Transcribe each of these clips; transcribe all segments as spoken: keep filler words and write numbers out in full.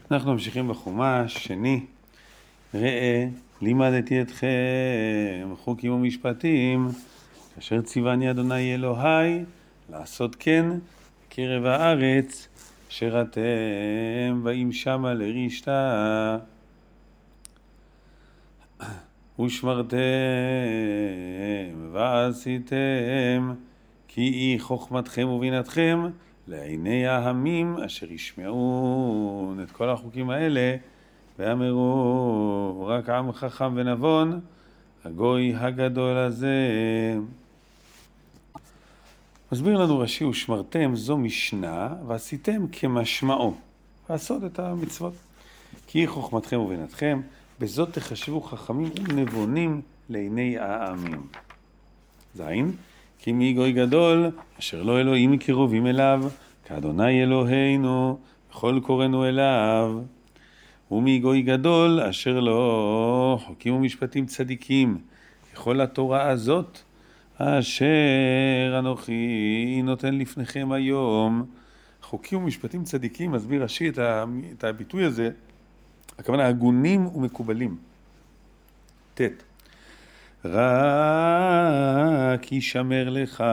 אנחנו ממשיכים בחומש, שני. ראה, לימדתי אתכם חוקים ומשפטים, אשר ציווני אדוני אלוהי, לעשות כן בקרב הארץ, אשר אתם באים שמה לרשתה. ושמרתם ועשיתם, כי היא חוכמתכם ובינתכם לעיני העמים אשר ישמעון את כל החוקים האלה, ואמרו רק עם חכם ונבון, הגוי הגדול הזה. מסביר לנו רש"י, ושמרתם זו משנה, ועשיתם כמשמעו, לעשות את המצוות. כי היא חוכמתכם ובינתכם, בזאת תחשבו חכמים ונבונים לעיני העמים. זין, כי מי גוי גדול, אשר לא אלוהים קרובים אליו, כאדוני אלוהינו, וכל קוראנו אליו. ומי גוי גדול, אשר לא חוקים ומשפטים צדיקים, ככל התורה הזאת, אשר אנוכי נותן לפניכם היום. חוקים ומשפטים צדיקים, מסביר רש"י את הביטוי הזה, הכוונה הגונים ומקובלים. תת. רק ישמר לך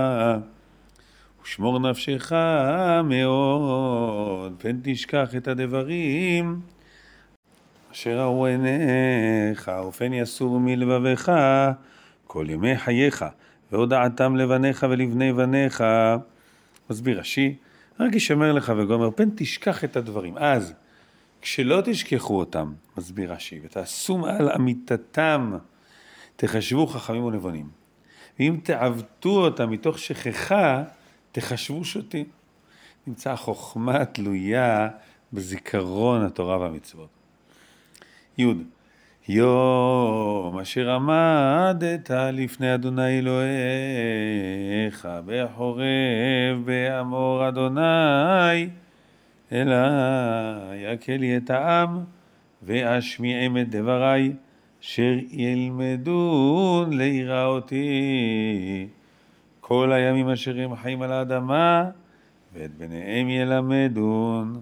ושמור נפשך מאוד, פן תשכח את הדברים אשר ראו עיניך, ופן יסור מלבביך כל ימי חייך, והודעתם לבניך ולבני בניך. מסביר רש"י, רק ישמר לך וגומר, פן תשכח את הדברים. אז כשלא תשכחו אותם, מסביר רש"י, ותעשו על אמיתתם, תחשבו חכמים ונבונים. ואם תעבדו אותם מתוך שכחה, תחשבו שוטים. נמצא החוכמה תלויה בזיכרון התורה והמצוות. יוד, יום אשר עמדת לפני אדוני אלוהיך בחורב באמור אדוני אלא יקל לי את העם ואשמיעם את דבריי אשר ילמדון ליראה אותי כל הימים אשר הם חיים על האדמה ואת בניהם ילמדון.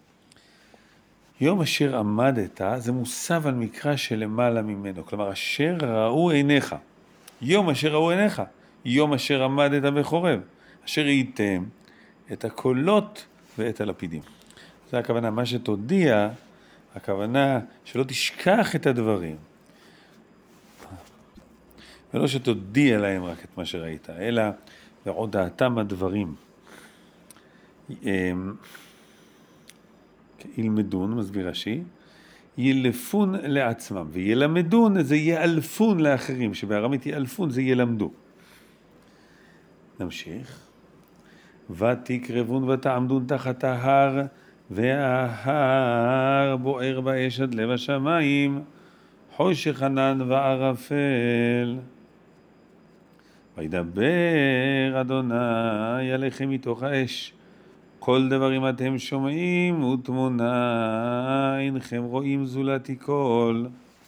יום אשר עמדת זה מוסב על מקרא שלמעלה ממנו, כלומר אשר ראו עיניך. יום אשר ראו עיניך, יום אשר עמדת בחורב, אשר ראיתם את הקולות ואת הלפידים. זה הכוונה, מה שתודיע, הכוונה שלא תשכח את הדברים. ולא שתודיע להם רק את מה שראית, אלא והודעתם הדברים. ילמדון, מסביר רש"י, ילפון לעצמם, וילמדון זה יאלפון לאחרים, שבארמית יאלפון זה ילמדו. נמשיך. ותקרבון ותעמדון תחת ההר, וההר בוער באש עד לב השמיים, חושך ענן וערפל. וידבר אדוני עליכם מתוך האש, כל דברים אתם שומעים ותמונה אינכם רואים זולתי כל.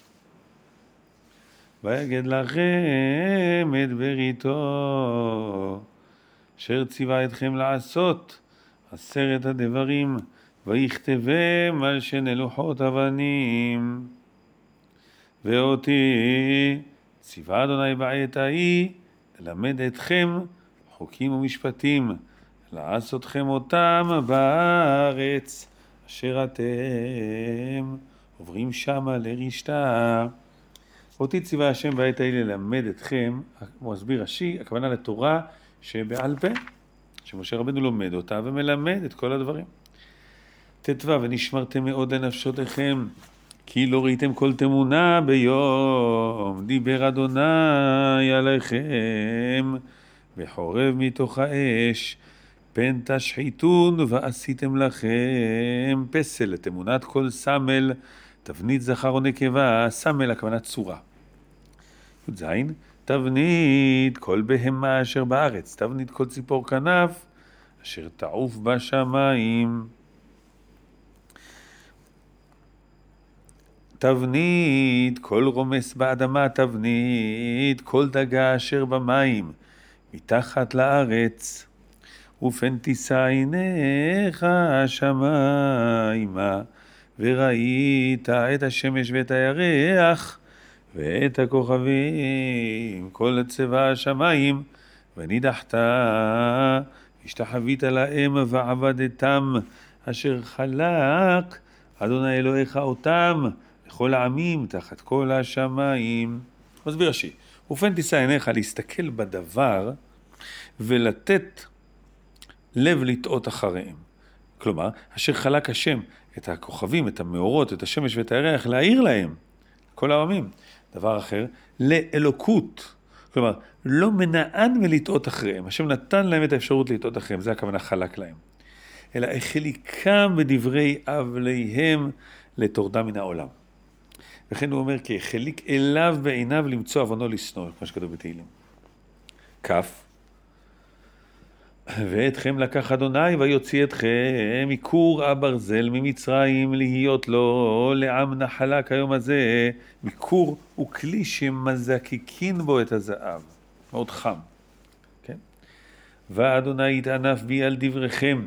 ויגד לכם את בריתו אשר ציווה אתכם לעשות עשרת הדברים, ויכתבם על שני לוחות אבנים. ואותי ציווה אדוני בעת ההיא ללמד אתכם חוקים ומשפטים, לעשותכם אותם בארץ אשר אתם עוברים שמה לרשתה. אותי ציווה השם בעת ההיא ללמד אתכם, מסביר רש"י, הכוונה לתורה שבעל פה, שמשה רבנו לומד אותה ומלמד את כל הדברים. תתווה, ונשמרתם מאוד לנפשותיכם, כי לא ראיתם כל תמונה ביום דיבר אדוני עליכם בחורב מתוך האש, פן תשחיתון ועשיתם לכם פסל, תמונת כל סמל, תבנית זכר או נקבה, סמל הכוונה צורה. י"ז, תבנית כל בהמה אשר בארץ, תבנית כל ציפור כנף אשר תעוף בשמיים. תבנית כל רומס באדמה, תבנית כל דגה אשר במים מתחת לארץ. ופן תישא עיניך השמיימה, וראית את השמש ואת הירח, ואת הכוכבים, כל צבע השמיים, ונידחת, השתחווית להם ועבדתם, אשר חלק אדוני אלוהיך אותם, לכל העמים, תחת כל השמיים. מסביר רש"י, ופן תישא עיניך להסתכל בדבר, ולתת לב לטעות אחריהם. כלומר, אשר חלק השם את הכוכבים, את המאורות, את השמש ואת הירח, להעיר להם, כל העמים. דבר אחר, לאלוקות. כלומר, לא מנען מלטעות אחריהם. השם נתן להם את האפשרות לטעות אחריהם, זה הכוונה חלק להם. אלא החליקם בדברי אבליהם לתורדם מן העולם. וכן הוא אומר, כי החליק אליו בעיניו למצוא עוונו לשנוא, כמו שכתוב בתהילים. כף. ואתכם לקח אדוני ויוציא אתכם מכור הברזל ממצרים להיות לו לעם נחלה כיום הזה. מכור הוא כלי שמזקקין בו את הזהב, מאוד חם, כן? ואדוני יתענף בי על דבריכם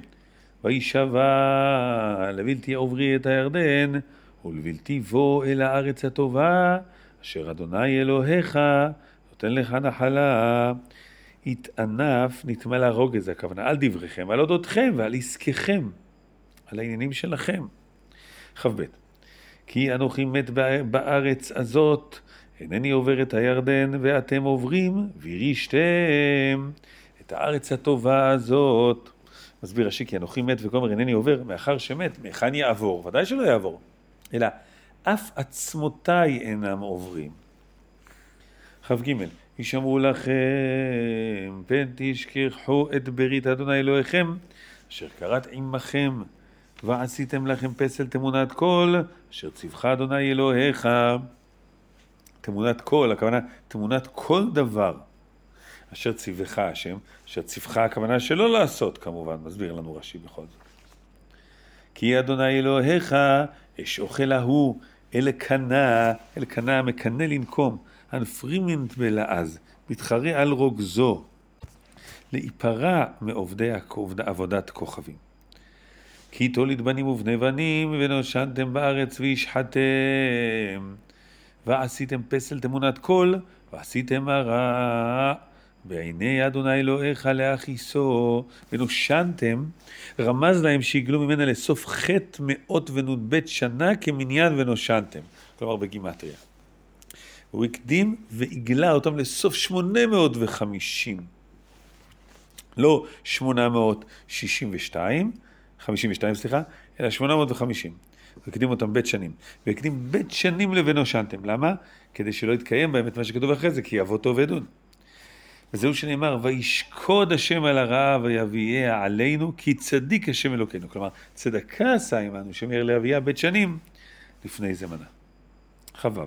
וישבע לבלתי עוברי את הירדן ולבלתי בוא אל הארץ הטובה אשר אדוני אלוהיך נותן לך נחלה. התענף נתמלא רוגז, הכוונה על דבריכם, על אודותכם ועל עסקיכם, על העניינים שלכם. חב ב' כי אנוכי מת בארץ הזאת, אינני עובר את הירדן ואתם עוברים וירישתם את הארץ הטובה הזאת. מסביר רש"י, כי אנוכי מת וכומר אינני עובר, מאחר שמת, מהיכן יעבור? ודאי שלא יעבור. אלא אף עצמותיי אינם עוברים. חב ג' ישמעו לכם, פן תשכחו את ברית אדוני אלוהיכם, אשר קראת עמכם, ועשיתם לכם פסל תמונת קול, אשר ציווך אדוני אלוהיך. תמונת קול, הכוונה תמונת כל דבר, אשר ציווך השם, אשר ציווך הכוונה שלא לעשות, כמובן, מסביר לנו רש"י בכל זאת. כי אדוני אלוהיך, אש אוכל ההוא, אל קנה, אל קנה מקנה לנקום, הנפרימנט בלעז, מתחרה על רוגזו, להיפרע מעובדי עבודת כוכבים. כי תוליד בנים ובני בנים, ונושנתם בארץ וישחתם, ועשיתם פסל תמונת קול, ועשיתם הרע, בעיני אדוני אלוהיך להכיסו, ונושנתם, רמז להם שיגלו ממנה לסוף חטא מאות ונ"ב שנה כמניין ונושנתם, כלומר בגימטריה. הוא הקדים והגלה אותם לסוף שמונה מאות וחמישים. לא שמונה מאות שישים ושתיים, חמישים ושתיים סליחה, אלא שמונה מאות וחמישים. הוא הקדים אותם בית שנים. והקדים בית שנים לבנושנתם. למה? כדי שלא יתקיים בהם את מה שכתוב אחרי זה, כי יבוא טוב ודון. וזהו שנאמר, וישקוד השם על הרעה ויביאה עלינו, כי צדיק השם אלוקינו. כלומר, צדקה עשה עמנו, שמר להביאה בית שנים לפני זמנה. חבב.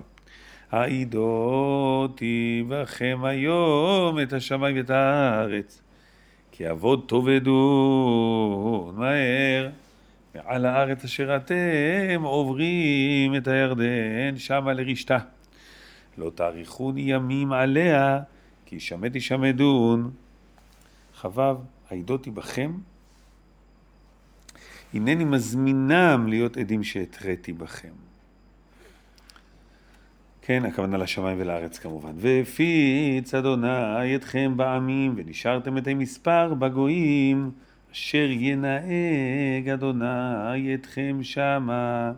העידותי בכם היום את השמיים ואת הארץ, כי עבוד טוב ודון מהר, מעל הארץ אשר אתם עוברים את הירדן שמה לרשתה. לא תאריכון ימים עליה, כי שמתי שמדון. חבב, העידותי בכם, הנני מזמינם להיות עדים שהתריתי בכם. כן, הכוונה לשמיים ולארץ כמובן. והפיץ אדוני אתכם בעמים, ונשארתם את המספר בגויים, אשר ינהג אדוני אתכם שמה.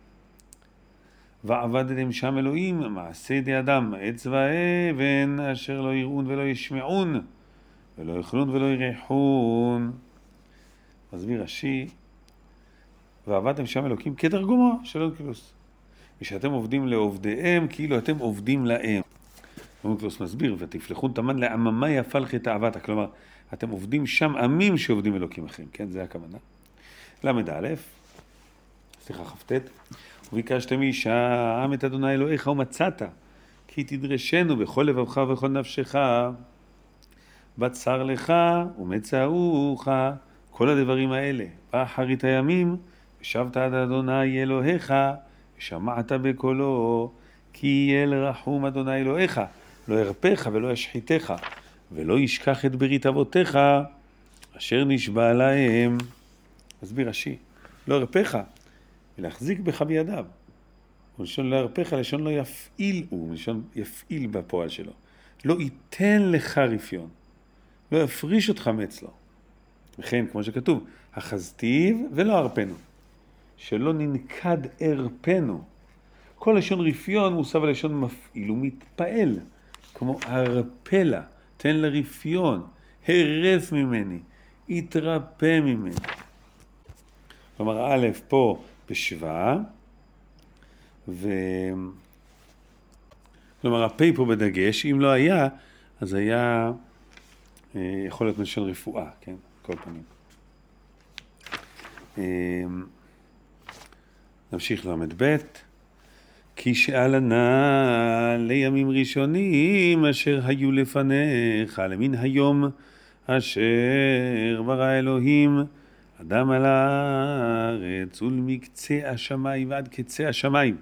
ועבדתם שם אלוהים, מעשה ידי אדם, עץ ואבן, אשר לא יראון ולא ישמעון, ולא יאכלון ולא יריחון. מסביר רש"י, ועבדתם שם אלוקים כתרגומו של אונקלוס. ושאתם עובדים לעובדיהם, כאילו אתם עובדים להם. אונקלוס מסביר, ותפלחון תמן לעממה יפה לכת אהבתה. כלומר, אתם עובדים שם עמים שעובדים אלוקים אחרים. כן, זה הכוונה. למד א', סליחה, חפתת. וביקשתם אישה, את אדוני אלוהיך ומצאת, כי תדרשנו בכל לבבך ובכל נפשך, בצר לך ומצאוך, כל הדברים האלה. באחרית הימים, ושבת עד אדוני אלוהיך, ושמעת בקולו, כי יהיה לרחום אדוני אלוהיך, לא ירפך ולא ישחיתך, ולא ישכח את ברית אבותיך, אשר נשבע להם. מסביר רש"י, לא ירפך, ולהחזיק בך בידיו. ולשון לא ירפך, לשון לא יפעיל הוא, לשון יפעיל בפועל שלו. לא ייתן לך רפיון, לא יפריש אותך מאצלו. וכן, כמו שכתוב, החזתיו ולא ארפנו, שלא ננקד ארפנו. כל לשון רפיון מוסב על לשון מפעיל, הוא מתפעל, כמו הרפלה, תן לרפיון, הרף ממני, התרפא ממני. כלומר, א' פה בשווה, ו... כלומר, הפ' פה בדגש, אם לא היה, אז היה יכול להיות לשון רפואה, כן? כל פנים. נמשיך למד ב' כי שאלנה לימים ראשונים אשר היו לפניך, למין היום אשר ברא אלוהים אדם על הארץ ולמקצה השמיים ועד קצה השמיים.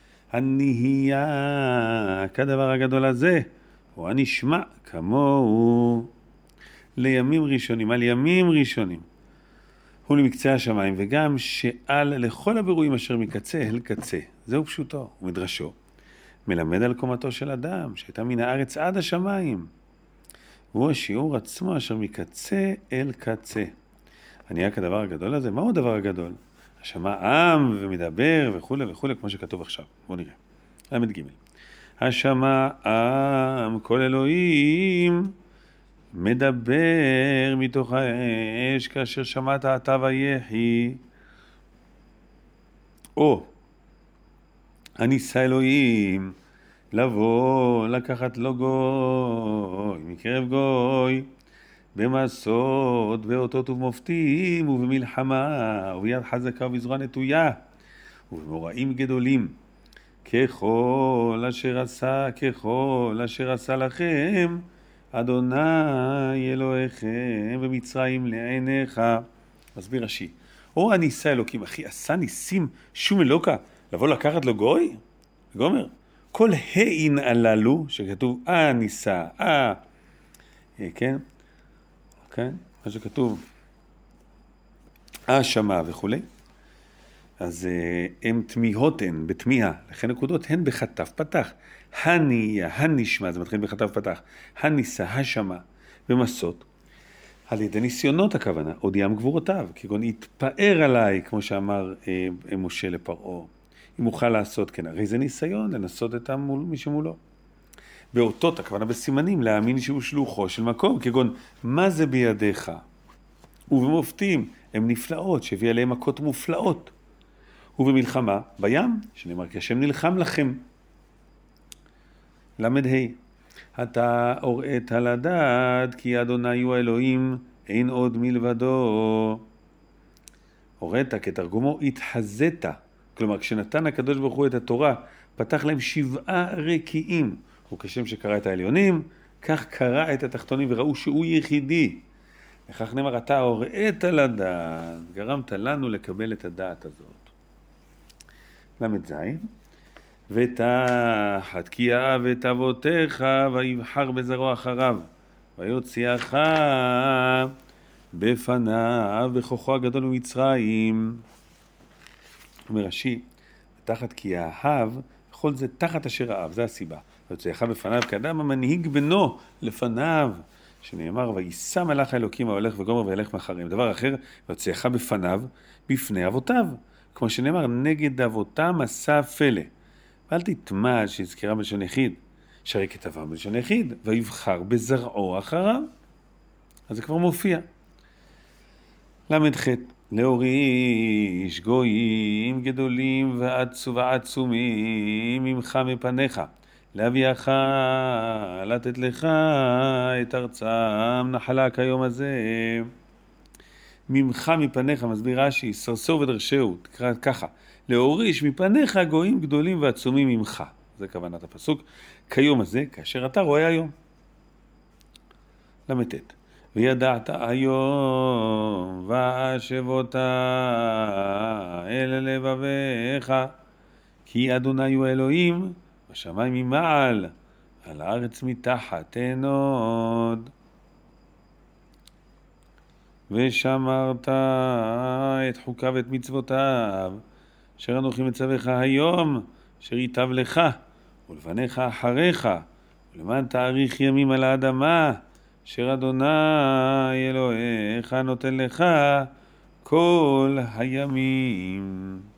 הנהיה כדבר הגדול הזה, או הנשמע כמוהו. לימים ראשונים, על ימים ראשונים. הוא למקצה השמיים, וגם שעל לכל הבירואים אשר מקצה אל קצה. זהו פשוטו, ומדרשו. מלמד על קומתו של אדם, שהייתה מן הארץ עד השמיים. והוא השיעור עצמו אשר מקצה אל קצה. הנהיה כדבר הגדול הזה, מהו הדבר הגדול? השמע עם ומדבר וכו' וכו', כמו שכתוב עכשיו. בואו נראה. למד ג' השמע עם כל אלוהים מדבר מתוך האש כאשר שמעת אתה ויחי. או הניסה אלוהים לבוא לקחת לו גוי מקרב גוי במסות באותות ובמופתים ובמלחמה וביד חזקה ובזרוע נטויה ובמוראים גדולים ככל אשר עשה ככל אשר עשה לכם אדוני אלוהיכם במצרים לעיניך. מסביר רש"י, או הניסה אלוקים, אחי עשה ניסים שום אלוקה לבוא לקחת לו גוי? גומר, כל העין הללו שכתוב אה ניסה, אה, כן, כן, מה שכתוב אה שמע וכו', אז הם תמיהות הן, בתמיהה, לכן נקודות הן בחטף פתח. הניה, הנשמע, זה מתחיל בחטף פתח. הניסה, השמע, במסות. על ידי ניסיונות הכוונה, הודיעם גבורותיו, כגון יתפאר עליי, כמו שאמר אה, משה לפרעה. אם אוכל לעשות כן, הרי זה ניסיון לנסות את המול מי שמולו. באותות הכוונה בסימנים, להאמין שהוא שלוחו של מקום, כגון מה זה בידיך? ובמופתים, הם נפלאות, שהביא עליהם מכות מופלאות. ובמלחמה בים, שנאמר כי השם נלחם לכם. למד ה' אתה אוראת לדעת כי אדוני הוא האלוהים אין עוד מלבדו. אוראת כתרגומו התחזית, כלומר כשנתן הקדוש ברוך הוא את התורה פתח להם שבעה רקיעים, וכשם שקרא את העליונים כך קרא את התחתונים וראו שהוא יחידי. לכך נאמר אתה אוראת לדעת, גרמת לנו לקבל את הדעת הזאת. למד זין ותחת כי אהב את אבותיך ויבחר בזרוע אחריו ויוציאך בפניו בכוחו הגדול ממצרים. אומר רש"י, תחת כי אהב, כל זה תחת אשר אהב, זה הסיבה. ויוציאך בפניו כאדם המנהיג בנו לפניו, שנאמר ויישא מלאך האלוקים ההולך וגומר וילך מאחריהם. דבר אחר, ויוציאך בפניו בפני אבותיו, כמו שנאמר נגד אבותם עשה פלא. ואל תתמד שהזכירה בלשון יחיד, שהרי כתבה בלשון יחיד, ויבחר בזרעו אחריו. אז זה כבר מופיע. למד ח' להוריש גויים גדולים ועצומים ממך מפניך, להביאך לתת לך את ארצם נחלה כיום הזה. ממך מפניך, מסביר רש"י, סרסור ודרשהו, תקרא ככה, להוריש מפניך גויים גדולים ועצומים ממך. זה כוונת הפסוק, כיום הזה, כאשר אתה רואה היום. למד ט' וידעת היום והשבות אל לבביך כי אדוני הוא אלוהים בשמיים ממעל על הארץ מתחת אין עוד. ושמרת את חוקיו ואת מצוותיו אשר אנוכי מצווך היום, אשר ייטב לך, ולבניך אחריך, ולמען תאריך ימים על האדמה, אשר אדוני אלוהיך נותן לך כל הימים.